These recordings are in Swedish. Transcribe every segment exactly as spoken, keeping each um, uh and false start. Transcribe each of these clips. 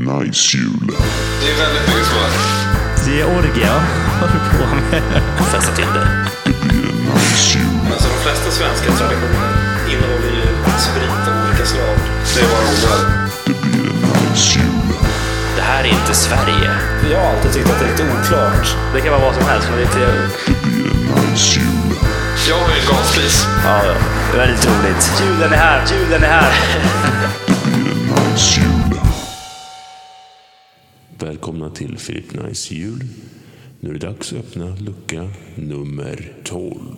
nice jul. Det är väldigt mycket så. Det är orgie, ja. Vad håller du på med? Fästa till det. Det blir en nice jul. Alltså de flesta svenska traditioner innehåller ju sprit av olika slag. Det var roligt. Det blir en nice jul. Det här är inte Sverige. Jag har alltid tyckt att det är lite oklart. Det kan vara vad som helst, men det är inte... Det blir en nice jul. Jag har ju en gasspis. Ja, ja. Det är väldigt roligt. Julen är här, julen är här. Det blir en nice jul. Välkomna till Philip Nice jul. Nu är det dags att öppna lucka nummer tolv.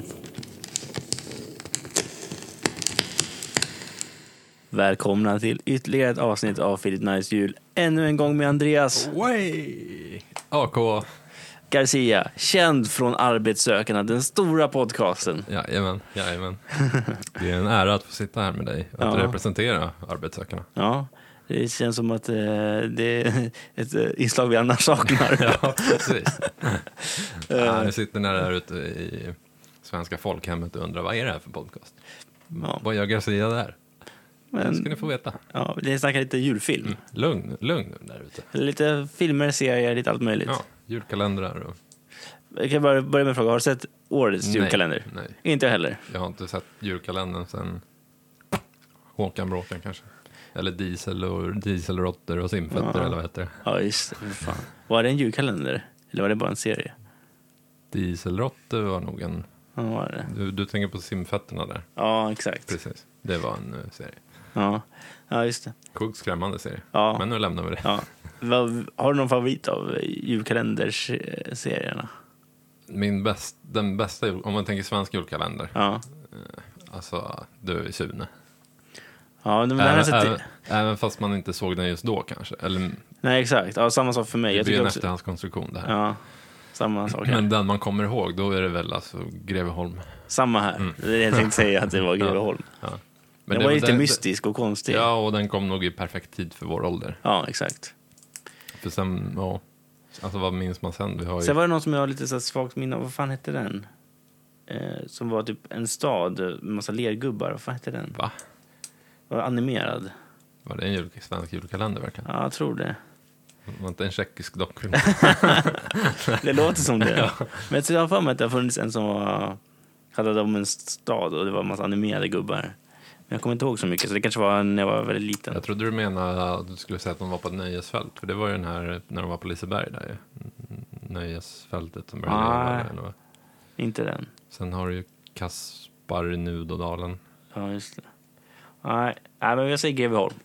Välkomna till ytterligare ett avsnitt av Philip Nice jul. Ännu en gång med Andreas Way! A K. Garcia, känd från Arbetssökarna, den stora podcasten. Jajamän, jajamän. Det är en ära att få sitta här med dig och att Ja. representera Arbetssökarna. Ja, det känns som att eh, det är ett eh, inslag vi annars saknar. Ja, precis. Ja, jag sitter när där ute i Svenska folkhemmet och undrar, vad är det här för podcast? Ja, Vad gör Garcia där? Det ska men ni få veta. ja, vi snackar lite julfilm. Mm. Lugn, lugn där ute. Lite filmer, serier, lite allt möjligt. Ja, julkalendrar och... Jag kan bara börja med en fråga. Har du sett årets Nej, julkalender? nej. Inte jag heller. Jag har inte sett julkalendern sen Håkan Bråten kanske. Eller diesel och dieselrotter och simfötter Ja. eller vad heter det? Ja, just det. För fan. Var det en julkalender? Eller var det bara en serie? Dieselrotter var nog en... Ja, var det? Du, du tänker på simfötterna där. Ja, exakt. Precis. Det var en uh, serie. Ja. Ja, just det. Sjukt skrämmande serie. Ja. Men nu lämnar vi det. Ja. Vad, har du någon favorit av julkalenderserierna? Min bäst, den bästa, jul- om man tänker svensk julkalender. Ja. Alltså, du är Sune. Ja, men den har jag Även, sett även, även fast man inte såg den just då kanske. Eller, Nej, exakt. Ja, samma sak för mig. det Jag blir tycker en också... efterhandskonstruktion det här. Ja, samma sak här. Men den man kommer ihåg, då är det väl alltså Greveholm. Samma här. Det är det jag tänkte säga, att det var Greveholm. Ja. Den det var lite den- mystisk och konstig. Ja, och den kom nog i perfekt tid för vår ålder. Ja, exakt. För sen, ja, alltså vad minns man sen? Vi har ju... Sen var det någon som jag har lite så här svagt minne av. Vad fan hette den? Eh, som var typ en stad med massa lergubbar. Vad fan hette den? Va? Var animerad. Var det en jul, svensk julkalender verkligen? Ja, jag tror det. Var inte en tjeckisk dockfilm? Det låter som det. Men jag har för mig att det har funnits en som var, hade om en stad och det var en massa animerade gubbar. Men jag kommer inte ihåg så mycket, så det kanske var när jag var väldigt liten. Jag trodde du menade att du skulle säga att de var på ett nöjesfält. För det var ju den här, när de var på Liseberg där ju. Nöjesfältet som började Ah. leva. Eller vad. Inte den. Sen har du ju Kaspar i Nudodalen. Ja, just det. Nej, nej men jag säger Greveholm.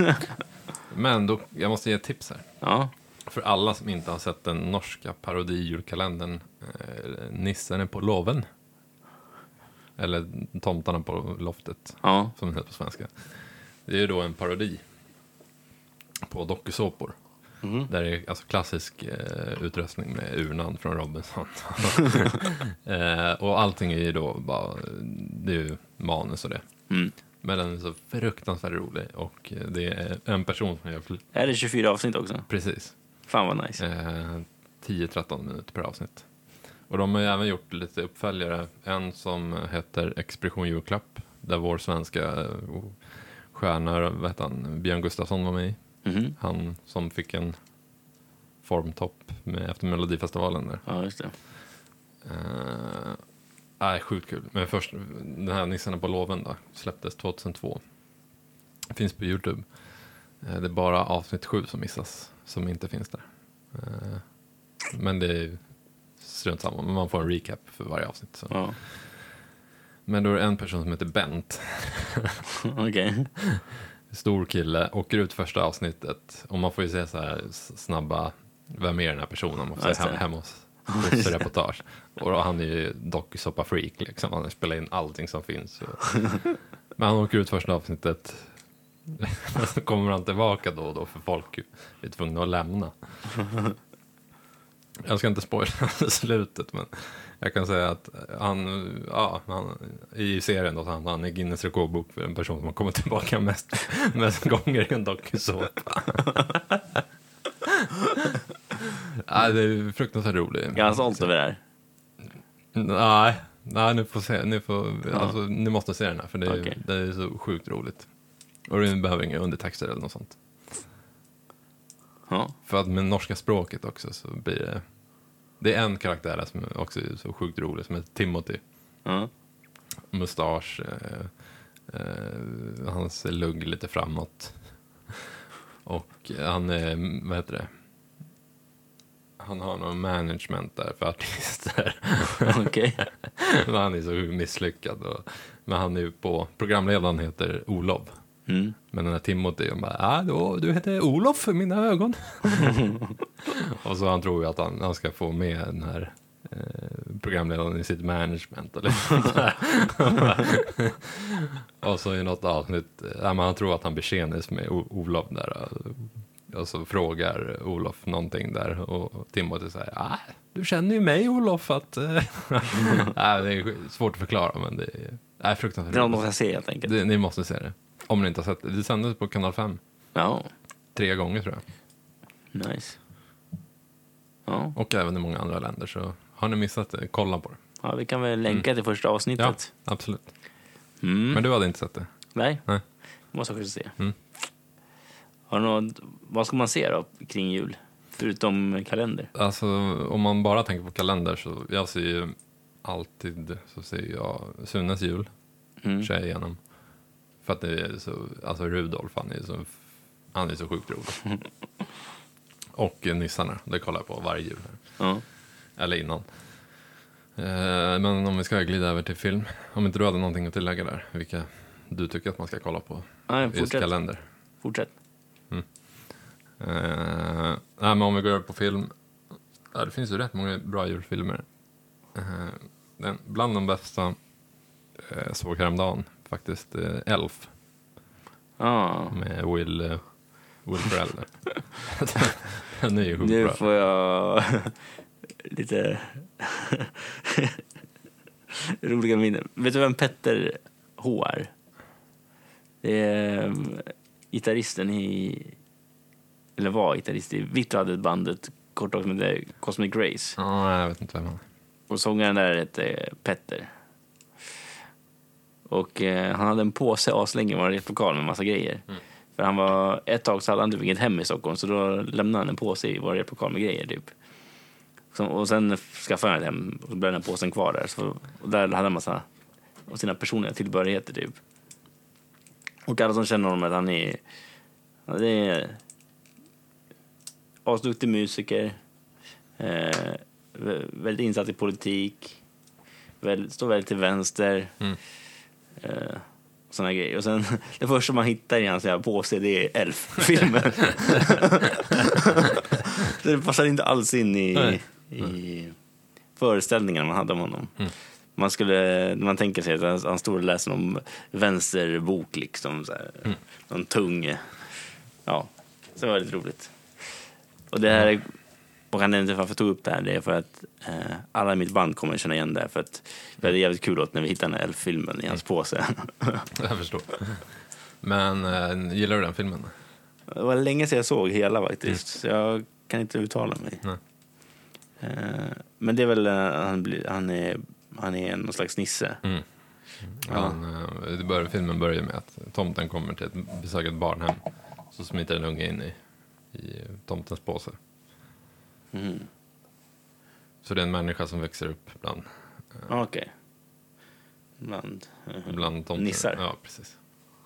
Men då, jag måste ge ett tips här. Ja, För alla som inte har sett den norska parodijulkalendern eh, Nissen är på loven. Eller Tomtarna på loftet, ja, som det heter på svenska. Det är ju då en parodi på dokusåpor. Mhm. Där det är alltså klassisk eh, utrustning med urnan från Robinson. eh, och allting är ju då bara, det är ju manus och det. Mm. Men den är så fruktansvärt rolig. Och eh, det är en person som gör fl- Är det tjugofyra avsnitt också? precis Fan vad nice. eh, tio till tretton minuter per avsnitt. Och de har ju även gjort lite uppföljare. En som heter Expedition julklapp. Där vår svenska eh, stjärna, vad heter han, Björn Gustafsson var med i. Mhm. Han som fick en formtopp med, efter Melodifestivalen där. Ja, just det. Uh, nej, sjukt kul. Men först, den här Nissarna på loven då, släpptes tjugohundratvå. Finns på YouTube. Uh, det är bara avsnitt sju som missas, som inte finns där. Uh, men det är ju strunt samma, men man får en recap för varje avsnitt. Så. Ja. Men då är det en person som heter Bent. Okej. Stor kille, åker ut första avsnittet och man får ju se så här snabba, vem är den här personen? Man får Just se det. hem, hemma hos hos reportage. Och då, han är ju dokusåpa-freak liksom, han spelar in allting som finns. Men han åker ut första avsnittet. Så kommer han tillbaka då och då, för folk är tvungna att lämna. Jag ska inte spoila slutet, men jag kan säga att han, ja, han i serien då, han, han är Guinness rekordbok för en person som har kommit tillbaka mest, mest gånger i en dokusåpa. Nej, det är fruktansvärt roligt. Är han stolt över det här? Nej, nej, ni får se, ni får, alltså, ni måste se den här, för det är, Okej. det är så sjukt roligt. Och du behöver inga undertexter eller något sånt. Ja. För att med norska språket också så blir det... Det är en karaktär där som också är så sjukt rolig, som heter Timothy. Ja. Mustasch, eh, eh, hans lugg lite framåt. Och han är, vad heter det? Han har någon management där för artister. Okej. Men han är så misslyckad. Och, men han är ju på, programledaren heter Olof. Mm. Men den här Timothy, han bara, ah, då, du heter Olof för mina ögon. Och så han tror ju att han, han ska få med den här eh, programledaren i sitt management. Eller sånt där. Och så i något avsnitt, ja, men han tror att han betjänas med O- Olof där. Och så frågar Olof någonting där. Och Timothy säger, ah, du känner ju mig Olof. Att, eh, nej, det är svårt att förklara, men det är, är fruktansvärt. Det är något man ska se helt enkelt. Det, ni måste se det. Om ni inte har sett det. Det sändes på kanal fem. Ja, Tre gånger tror jag. nice. Ja. Och även i många andra länder. Så har ni missat det, kolla på det. Ja, vi kan väl länka till första Ja, avsnittet. absolut. Mm. Men du hade inte sett det? Nej, Nej. måste jag faktiskt se. Mm. Har du något, vad ska man se då kring jul? Förutom kalender. Alltså, om man bara tänker på kalender så jag ser ju alltid så ser jag Sunes jul. Mm. Kör jag igenom. För att det är så, alltså Rudolf, han är så, han är så sjukt rolig. Och nissarna, det kollar jag på varje jul här. Ja. Eller innan. Eh, men om vi ska glida över till film. Om inte du hade någonting att tillägga där. Vilka du tycker att man ska kolla på. Nej, Just fortsätt. kalender. Fortsätt. Eh, nej, men om vi går över på film. Ja, det finns ju rätt många bra julfilmer. Eh, den, bland de bästa eh, såg häromdagen faktiskt eh, Elf. Ja. Med Will, eh, Will Ferrell. Den är ju sjukt Nu bra. får jag lite roliga minnen. Vet du vem Petter H är? Det är um, gitarristen i, eller var gitarrist i, Victor hade ett bandet kort och som heter Cosmic Grace. Ja, jag vet inte vem han är. Och sångaren där hette Petter. Och eh, han hade en påse aslänge i vår replokal med massa grejer. Mm. För han var, ett tag så hade han typ inget hem i Stockholm, så då lämnade han en påse i vår replokal med grejer typ. Så, och sen skaffade han ett hem och så blev den här påsen kvar där. Så, och där hade han en massa av sina personliga tillbehörigheter typ. Och alla som känner honom att han är, han är asduktig musiker, eh, väldigt insatt i politik, väldigt, står väldigt till vänster. Mm. Eh, såna grejer. Och sen det första man hittar i hans jävla påse, det är Elf-filmen. Så det passar inte alls in i, Nej. i föreställningarna man hade om honom. Mm. Man skulle, när man tänker sig att han, han står och läser någon vänsterbok liksom, så här, Mm. någon tung, ja, så var det väldigt roligt. Och det här, och han inte varför jag tog upp det här, det är för att eh, alla i mitt band kommer känna igen det, för att det är jävligt kul åt när vi hittar den här Elf-filmen i hans påse. Jag förstår. Men äh, gillar du den filmen? Det var länge sedan jag såg hela faktiskt, så jag kan inte uttala mig. Nej. Eh, men det är väl, eh, han, blir, han, är, han är någon slags nisse. Mm. Ja. Han, äh, det börjar, filmen börjar med att tomten kommer till ett besöka ett barnhem. Så smiter en unge in i, i tomtens påse. Mm. Så det är en människa som växer upp bland, Okej. Okay. Bland, eh, bland tomten. nissar. Ja, precis.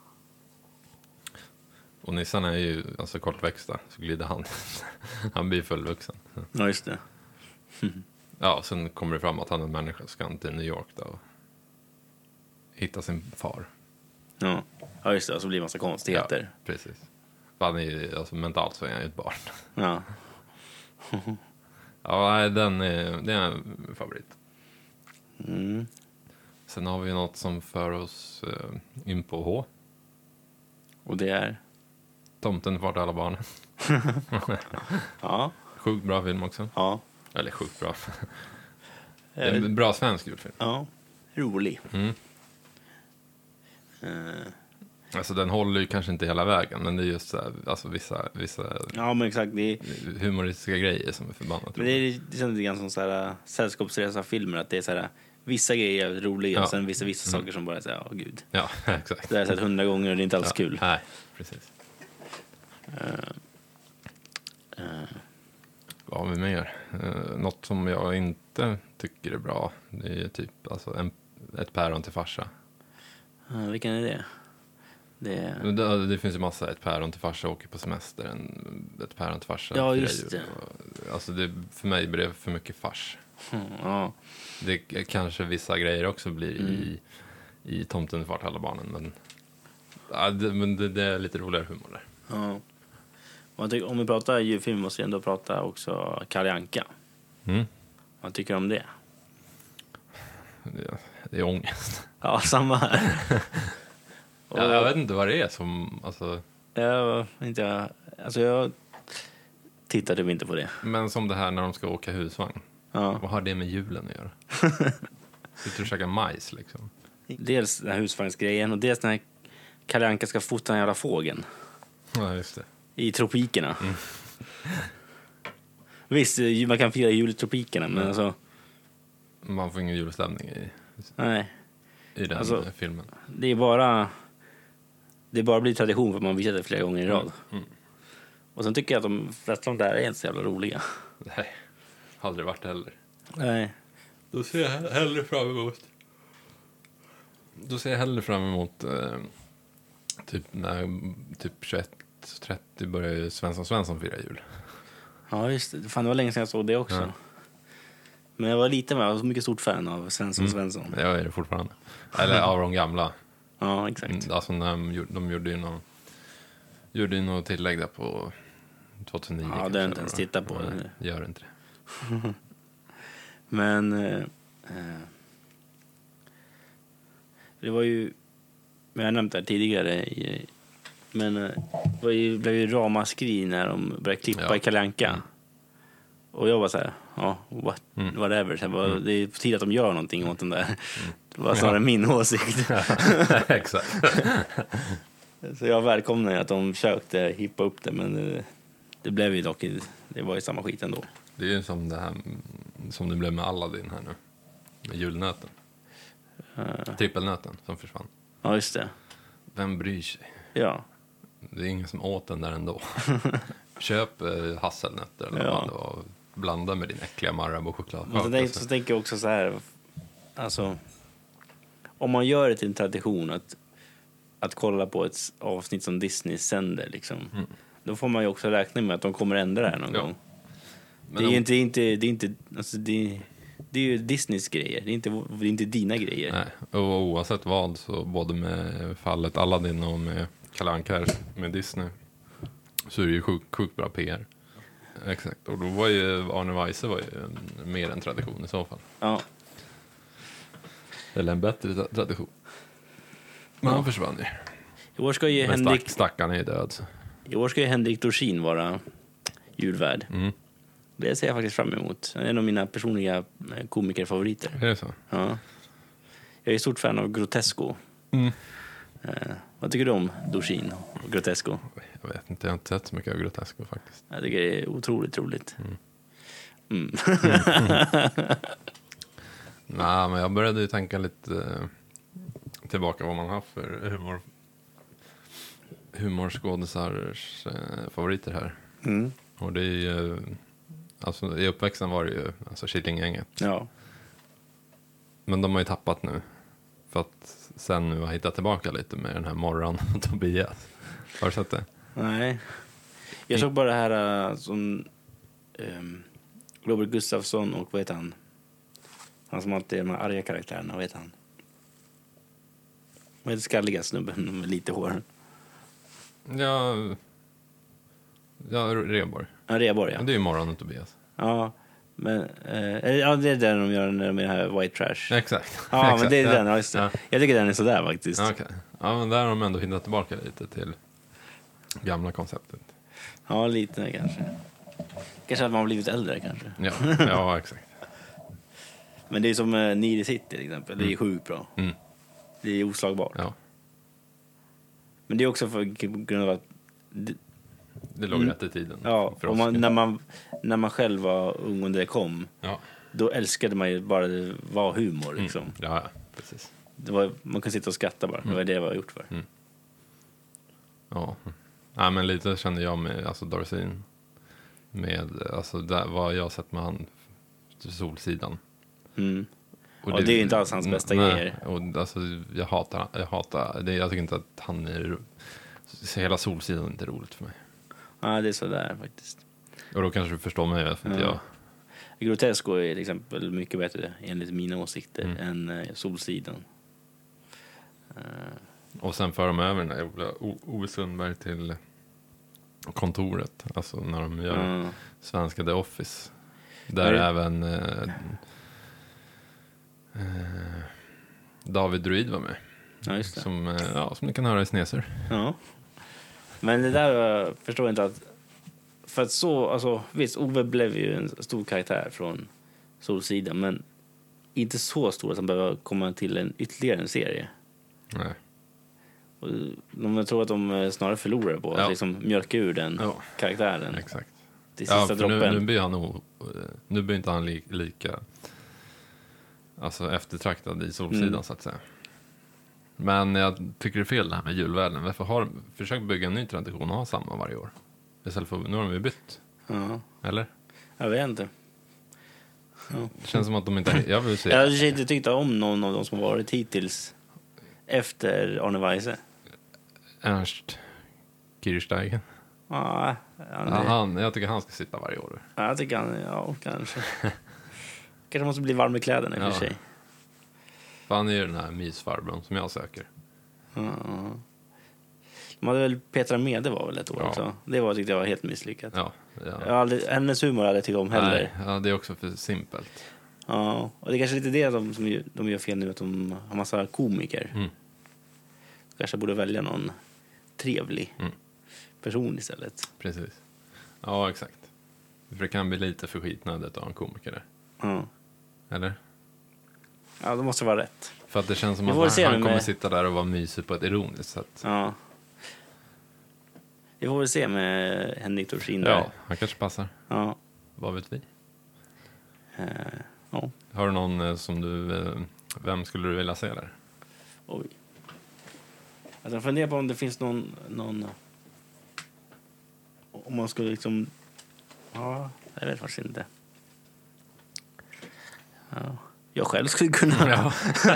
Och nissarna är ju alltså kortväxta, så glider han. Han blir fullvuxen. Ja, just det. Ja, sen kommer det fram att han är en människa, ska han till New York då och hitta sin far. Ja, ja just det. Och så blir det massa konstigheter. Ja, precis. För han är ju, alltså mentalt så är han ju ett barn. Ja. Ja, nej, den är, det är en favorit. Mm. Sen har vi något som för oss eh, in på H. Och det är? Tomten far till alla barnen. Ja. Sjukt bra film också. Ja. Eller sjukt bra. Det är en bra svensk julfilm. Ja. Rolig. Mm. Uh. Alltså den håller ju kanske inte hela vägen, men det är just så här, alltså vissa, vissa Ja, men exakt. Det är, humoristiska grejer som är förbannat. men det är, det känns lite grann som så här uh, sällskapsresa-filmer, att det är så här, vissa grejer är roliga, Ja. och sen vissa, vissa Mm. saker som bara är så här, åh gud. Ja, exakt. Det har jag sett hundra gånger och det är inte alls Ja, kul. Nej, precis. Eh, Vad har vi mer? Uh, något som jag inte tycker är bra, det är typ alltså en, ett päron till farsa. eh, vilken är det? Det Det, det finns ju massa, ett päron till farsa åker på semester, en, ett päron till farsa. Ja, firar just jul. Och, alltså det, för mig blir det för mycket fars. mm, ja. Det kanske vissa grejer också blir mm. i, i Tomten far till alla barnen, men, ja, det, men det, det är lite roligare humor där. Ja. Och tycker, om vi pratar julfilm måste vi ändå prata också Kalle Anka. Mm. Vad tycker du om det? Det, det är ångest. Ja, samma här. Och, jag, jag vet inte vad det är som... Alltså, jag, inte, alltså jag tittar typ inte på det. men som det här när de ska åka husvagn. Ja. Vad har det med julen att göra? Sitter och käkar majs liksom. Dels den här husvagnsgrejen och dels när Kalle Anka ska fota den jävla fågeln. Ja, just det. I tropikerna. Mm. Visst, man kan fira jul i tropikerna, men Mm. alltså... Man får ingen julstämning i, Nej, i den Alltså- filmen. det är bara... Det bara blir tradition för att man visar det flera gånger i rad. Mm. Och sen tycker jag att de flesta av de där är inte så jävla roliga. Nej, aldrig varit heller. Nej. Då ser jag hellre fram emot... Då ser jag hellre fram emot... Eh, typ när typ tjugoett trettio börjar ju Svensson Svensson fira jul. Ja, just det. Fan, det var länge sedan jag såg det också. Ja. Men jag var lite med, jag var så mycket stort fan av Svensson Mm. Svensson. Jag är det fortfarande. Eller av de gamla. Ja, exakt. Mm, Alltså när de, gjorde- de gjorde ju någon, gjorde ju något tillägg där på tjugohundranio. Ja, det har jag kanske, inte ens eller tittat på. vad. Nej, gör inte det. Men... Eh, eh, det var ju... Men jag har nämnt det här tidigare. I, men eh, det var ju, blev ju ramaskri när de började klippa Ja. i Kalle Anka. Mm. Och jag var så här, ja, what, Mm. whatever. Så jag bara, Mm. det är på tiden att de gör någonting åt den där. Det var snarare Ja. min åsikt. Exakt. Så jag välkomnar att de försökte hippa upp det, men det, det blev ju dock, det var ju samma skit ändå. Det är ju som det här som det blev med Aladdin här nu. Med julnöten. Uh, Trippelnöten som försvann. ja, just det. Vem bryr sig? Ja, Det är ingen som åt den där ändå. Köp eh, hasselnötter eller Ja. vad det var och blanda med din äckliga Marabou-choklad. men så, tänk, så tänker jag också så här, alltså, om man gör det till en tradition att, att kolla på ett avsnitt som Disney sänder, liksom, Mm. då får man ju också räkna med att de kommer ändra det här någon Ja. gång. Men Det är om- ju inte, det är inte, det är inte, alltså det, det är ju Disneys grejer, det är inte, det är inte dina grejer. Nej, och oavsett vad, så både med fallet Aladdin och med Kalle Anka här, med Disney, så är det ju sjukt sjuk bra P R. Exakt, och då var ju Arne Weise var ju en, mer en tradition i så fall. Ja, Eller en bättre tra- tradition. Men han försvann ju. i år ska ju Men Henrik, stack, stackaren är ju död. Så. i år ska ju Henrik Dorsin vara julvärd. Mm. Det ser jag faktiskt fram emot. Han är en av mina personliga eh, komikerfavoriter. Är det så? Ja. Jag är stort fan av Grotesco. Mm. Eh, vad tycker du om Dorsin och Grotesco? Jag vet inte, jag har inte sett så mycket av Grotesco faktiskt. Jag tycker det är otroligt roligt. Mm. Nej, men jag började ju tänka lite eh, tillbaka vad man har haft för humor, humorskådisars eh, favoriter här. Mm. Och det är ju, alltså i uppväxten var det ju alltså Killinggänget. Ja. Men de har ju tappat nu. För att sen nu har hittat tillbaka lite med den här Morran och Tobias. Har du sett det? Nej. Jag såg bara det här uh, som um, Robert Gustafsson och vad heter han? Han som alltid är de här arga karaktärerna, vad heter han? Vad heter skalliga snubben med lite hår? Ja, ja Reborg. Ja, Reborg, Ja. ja. Det är ju Morran och Tobias. Ja, men, eh, ja, det är den de gör med den här White Trash. Exakt. Ja, Exakt. men det är ja. den, ja, just det. Ja. Jag tycker den är sådär faktiskt. Ja, okej. Ja, men där har de ändå hittat tillbaka lite till gamla konceptet. Ja, lite kanske. Kanske att man har blivit äldre kanske. Ja, ja exakt. Men det är som uh, Nile City till exempel. Det är sjukt bra. Mm. Det är oslagbart. Ja, Men det är också för grund av att det, det låg Mm. rätt i tiden. ja, för och oss. man, när, man, när man själv var ung och det kom, Ja. då älskade man ju bara det var humor. Mm. Liksom. Ja, ja, precis. Det var, man kunde sitta och skratta bara. Det var det jag var gjort för. Ja. Ja, men lite kände jag med alltså Dorsin. Med, alltså, där, vad jag har sett med han Solsidan. Mm. Och det, det är ju inte alls hans bästa nej, grejer. Och, alltså, jag hatar, jag hatar det. Jag tycker inte att han är... Hela Solsidan är inte roligt för mig. Ja, det är sådär faktiskt. Och då kanske du förstår mig, för inte Ja. jag... Grotesco är till exempel mycket bättre enligt mina åsikter Mm. än eh, Solsidan. Uh, Och sen för de över den där jävla O- Ove Sundberg till kontoret. Alltså när de gör uh, svenska The Office. Där Nej. även eh, eh, David Druid var med. ja, just det. Som, eh, ja, som ni kan höra i Sneser. Ja. Men det där uh, förstår jag inte att... För att så, alltså visst, Ove blev ju en stor karaktär från Solsidan, men inte så stor att han behöver komma till en ytterligare en serie. Nej. Och de tror att de eh, snarare förlorar på Ja. att liksom mjölka ur den Ja. karaktären Exakt. till Ja, sista för nu, droppen. nu blir han o, nu blir inte han li, lika alltså eftertraktad i Solsidan Mm. så att säga. Men jag tycker det är fel det här med julvärlden. Varför har de försökt bygga en ny tradition och ha samma varje år? Istället för, nu har de ju bytt. Ja, Eller? jag vet inte. Det känns som att de inte... Jag vill se... Jag har inte tyckt om någon av de som har varit hittills efter Arne Weise. Ernst Kirchsteigen. Ja, han, Ja, han, jag tycker han ska sitta varje år. ja, jag tycker han, ja, kanske. Kanske måste bli varm i kläderna i och Ja. för sig. För han är ju den här mysfarbrorn som jag söker. Ja. De hade väl Petra Mede var väl ett år Ja. också. Det var, tyckte jag var helt misslyckat. Ja, ja. Jag har aldrig, hennes humor har jag aldrig tyckt om heller. Nej, ja, det är också för simpelt. Ja, och det är kanske lite det de, som ju- de gör fel nu, att de har massa komiker. Mm. Kanske borde välja någon trevlig Mm. person istället. Precis. Ja, exakt. För det kan bli lite för skitnödigt att ha en komiker där. Ja, Eller? ja det måste vara rätt. För att det känns som Vi att får han, se han nu kommer med- sitta där och vara mysig på ett ironiskt sätt. Ja. Vi får väl se med Henrik Dorsin där. Ja, han kanske passar. Ja. Vad vet vi? Eh, ja. Har du någon eh, som du... eh, Vem skulle du vilja se där? Oj. Alltså jag funderar på om det finns någon, någon... Om man skulle liksom... Ja, jag vet faktiskt inte. Ja. Jag själv skulle kunna... Ja,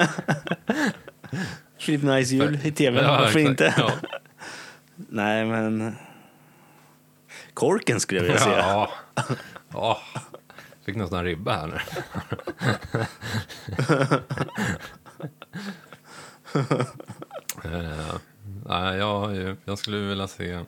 Filip Nice jul i tv, ja, varför exakt. inte? Ja. Nej, men... Korken skulle jag vilja se. Ja. Ja. Fick nästan ribba här nu. eh, nej, jag, jag skulle vilja se...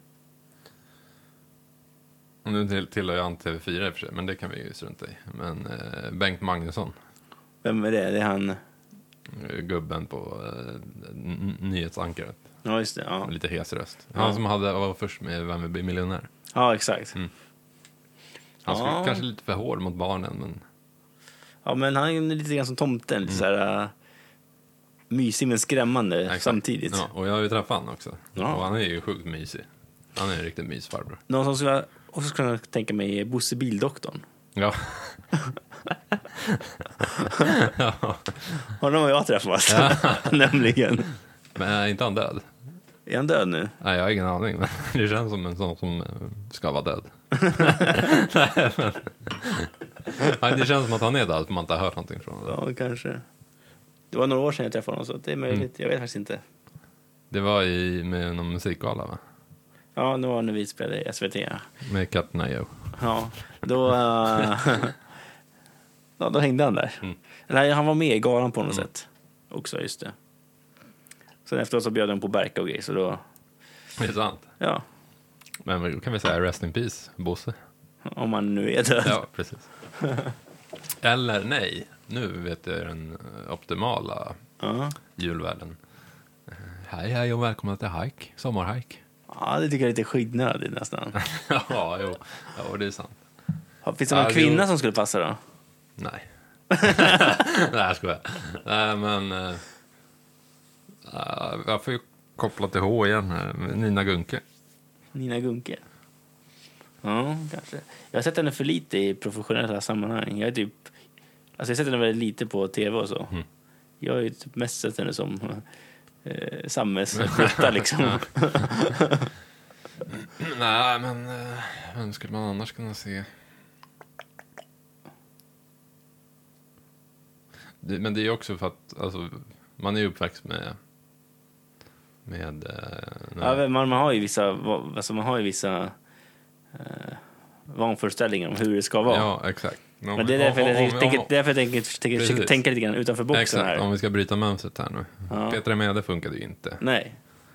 Nu till, tillhör jag inte T V fyra i och för sig, men det kan vi ju strunta i. Men eh, Bengt Magnusson, Vem är det? Det är han... eh, gubben på eh, n- nyhetsankaret. Ja, just det. Ja, Lite hes röst. Han Ja. som hade, var först med Vem vill bli miljonär. ja exakt. Mm. Han skulle Ja. kanske lite för hård mot barnen, men... Ja, men han är lite grann som tomten. Lite Mm. så här... Uh, mysig men skrämmande Exakt. samtidigt. Ja, och jag har ju träffat han också. Ja. Och han är ju sjukt mysig. Han är en riktig mysfarbror. Någon som skulle också kunna tänka mig är Bosse Bildoktorn. Ja. Ja. Honom har jag träffat. Nämligen. Men är inte han död? Är han död nu? Nej, jag har ingen aning. Men det känns som en sån som eh, ska vara död. Nej, men... Nej, det känns som att han är död, för man inte har hört någonting från honom. Ja, kanske. Det var några år sedan jag träffade honom, så det är möjligt. Jag vet faktiskt inte. Det var i, med någon musikgala, va? Ja, nu var när vi spelade i S V T. Med Captain I O. Ja, då... Uh, ja, då hängde han där. Mm. Nej, han var med i galan på något sätt. Också, just det. Sen efteråt så bjöd de på Berka och grejer, så då... Det är sant. Ja, Men då kan vi säga rest in peace, Bosse. om man nu är död. Ja, precis. Eller nej, nu vet jag den eh, optimala Ja. julvärden. Eh, Hej, hej och välkomna till hike, sommarhike. Ja, det tycker jag är lite skitnödigt nästan. Ja, jo, ja, det är sant. Finns det någon Ja, kvinna jo. som skulle passa då? Nej. Nej, jag skojar. Nej, men... Eh, eh, jag får ju koppla till H igen här. Nina Gunke. Nina Gunke. Ja, kanske. Jag har sett henne för lite i professionella sammanhang. Jag är typ... Alltså jag har sett henne väldigt lite på tv och så. Mm. Jag har ju typ mest sett henne som eh, samhällsflytta liksom. Nej, men eh, vem skulle man annars kunna se? Det, men det är ju också för att alltså, man är ju uppväxt med med eh, Ja, man, man har ju vissa, alltså man har ju vissa eh, vanföreställningar om hur det ska vara. Ja, exakt. Men, Men det är därför om- jag om- om- tänker, därför jag tänker, tänker, Precis. tänker lite grann utanför boxen Exakt, här. om vi ska bryta mönstret här nu. Ja. Petra Mede funkade ju inte. Nej,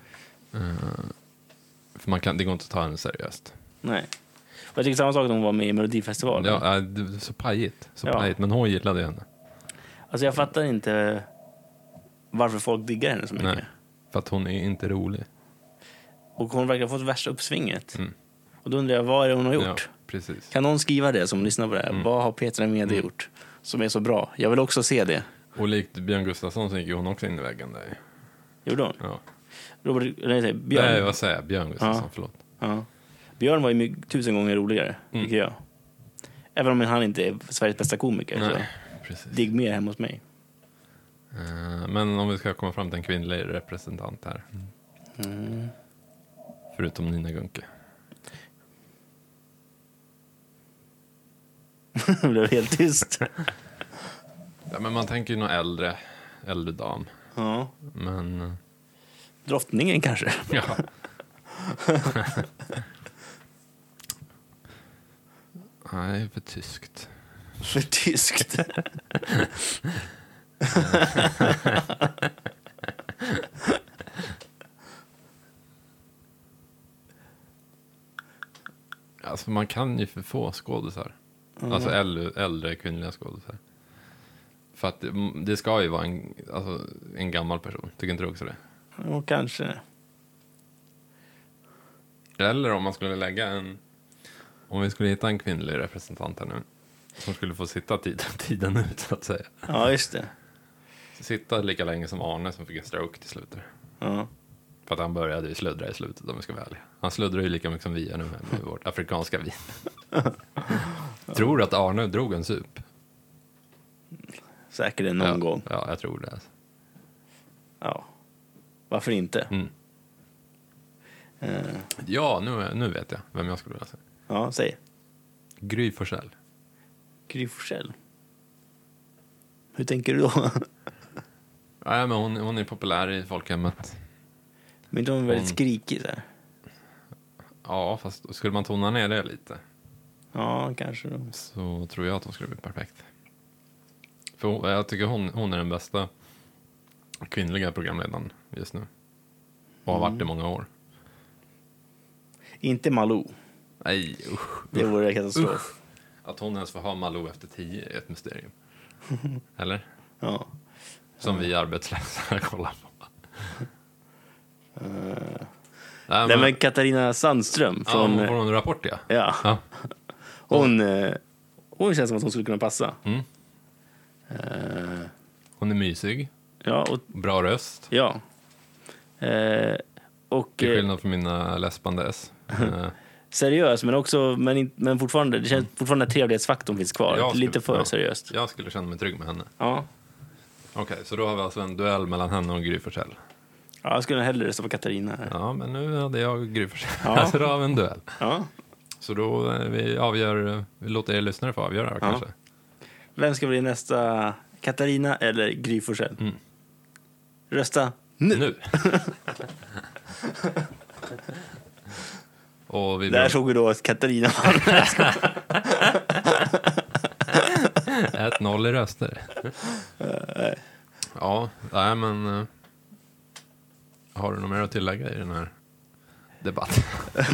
För man kan, det går inte att ta henne seriöst. nej. Och jag tycker samma sak när hon var med i Melodifestivalen. Ja, äh, det är så pajigt. Så Ja. pajigt. Men hon gillade ju henne. Alltså jag fattar inte varför folk diggar henne så mycket. Nej, för att hon är inte rolig. Och hon verkar ha fått värsta uppsvinget. Mm. Och då undrar jag, vad är det hon har gjort? Ja, precis. Kan någon skriva det som lyssnar på det här? Mm. Vad har Petra Mede gjort som är så bra? Jag vill också se det. Och likt Björn Gustafsson så gick ju hon också in i väggen där. Gjorde hon? Ja. Robert, nej, Björn. Nej, vad säger jag? Björn Gustafsson, Ja. förlåt. Ja. Björn var ju mycket, tusen gånger roligare, Mm. tycker jag. Även om han inte är Sveriges bästa komiker. Nej, Så precis. digg mer hemma hos mig. Eh, Men om vi ska komma fram till en kvinnlig representant här. Mm. Förutom Nina Gunke. Det blev helt tyst. Ja, men man tänker ju någon äldre, äldre dam. Ja. Men, eh, Drottningen kanske. ja. Nej, för tyskt. För tyskt. Alltså man kan ju för få skådisar. Alltså äldre, äldre kvinnliga skådisar. För att det, det ska ju vara en, alltså, en gammal person. Tycker inte du också det? Ja, kanske. Eller om man skulle lägga en... Om vi skulle hitta en kvinnlig representant här nu. Som skulle få sitta tiden, tiden ut, så att säga. Ja, just det. Sitta lika länge som Arne som fick en stroke till slut. Ja. För att han började ju sluddra i slutet, om vi ska välja. Han sluddrar ju lika mycket som vi gör nu med vårt afrikanska vin. Tror du att Arne drog en sup? Säkert det någon ja, gång. Ja, jag tror det. Alltså. Ja. Varför inte? Mm. Eh, Ja, nu, nu vet jag vem jag skulle vilja säga. ja, säg. Gry Forssell. Gry Forssell. Hur tänker du då? Nej, men hon, hon är populär i folkhemmet. Men inte hon är väldigt Hon- skrikig så här. Ja, fast skulle man tona ner det lite Ja, kanske då. så tror jag att hon skulle bli perfekt. För hon, jag tycker hon, hon är den bästa kvinnliga programledaren just nu. Och har varit i många år. Inte Malou. Nej, usch. Det vore katastrof. Att hon ens får ha Malou efter tio är ett mysterium. Eller? Ja. Som vi arbetslösa kollar på. Nej, Nej, men, men Katarina Sandström ja, från... hon får en rapport, ja. Ja. Ja. Hon, eh, hon känns som att hon skulle kunna passa. Mm. Eh, Hon är mysig, ja, och, bra röst. ja. Eh, och Till eh, skillnad från mina läspande S. Eh, seriös, men också men, in, men fortfarande, det känns fortfarande att trevlighetsfaktorn finns kvar. Jag skulle- Lite för ja. seriöst. Jag skulle känna mig trygg med henne. Ja. Okej, så då har vi alltså en duell mellan henne och Gry Forssell. Ja, jag skulle hellre rösta på Katarina. här. Ja, men nu hade jag Gry Forssell. Ja. Så då har vi en duell. Ja. Så då eh, vi avgör, vi låter er lyssnare få avgöra kanske. Vem ska bli nästa? Katarina eller Gry Forssell? Mm. Rösta nu. Nu. Och vi Där såg vi då att Katarina vann. ett noll i röster. Ja, nej men... eh, Har du något mer att tillägga i den här debatten?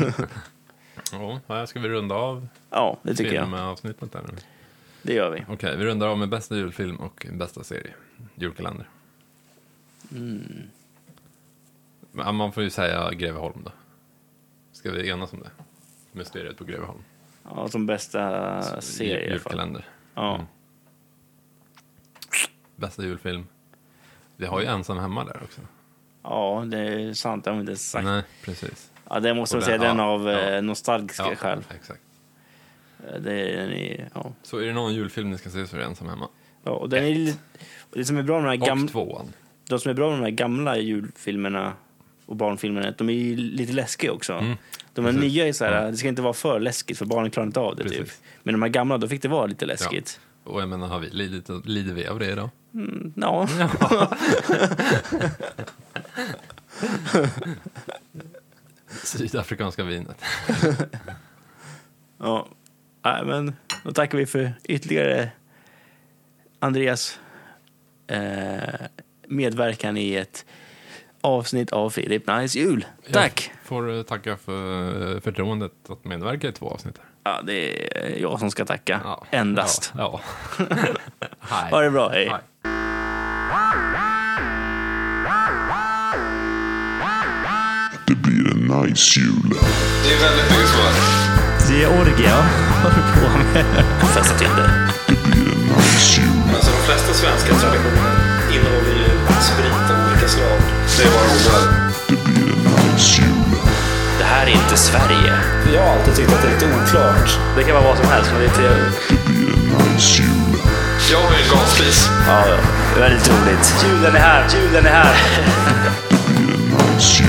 Ja, ska vi runda av Ja, det tycker jag. filmavsnittet där nu? Det gör vi. Okej, vi rundar av med bästa julfilm och bästa serie. Julkalender. Mm. Men man får ju säga Greveholm då. Ska vi enas om det? Mysteriet på Greveholm. Ja, som bästa serie i alla fall. Julkalender. Ja. Mm. Bästa julfilm. Vi har ju Ensam hemma där också. Ja, det är sant. Jag har inte sagt. Nej, precis. Ja, det måste Och jag säga. den- Den ja, av ja. eh, nostalgiska skäl. exakt. Det är, den är, ja. Så är det någon julfilm ni ska se så är det Ensam hemma. Ja, och den är lite, och det som är bra med de här, Och gam, tvåan. de som är bra med de här gamla julfilmerna och barnfilmerna, de är ju lite läskiga också. Mm. De här Precis. nya är så här, Mm. det ska inte vara för läskigt för barnen klarar inte av det typ. Precis. Men de här gamla, då fick det vara lite läskigt. Och jag menar, har vi lidit, lider vi av det idag? Mm, ja. Sydafrikanska vinet. Ja. Nej, men då tackar vi för ytterligare Andreas eh, medverkan i ett avsnitt av Filip Nice Jul. Tack! Jag får eh, tacka för förtroendet att medverka i två avsnitt. Här. Ja, det är jag som ska tacka. Ja. Endast. Ja. ja. Hej. Ha det bra, hej. Hej. Det blir en nice jul. Det är väldigt mycket så att Det är orgia. Vad håller du på med? Festa till det. Det blir en nice jul. alltså, de flesta svenska traditioner innehåller ju sprit av olika slag. Det är bara onödigt. Det blir en nice jul. Det här är inte Sverige. Jag har alltid tyckt att det är lite oklart. Det kan vara vad som helst, men det är trevligt. Det blir en nice jul. Jag har ju en gasspis. Ja, ja. Det är väldigt roligt. Julen är här, julen är här. Det blir en nice jul.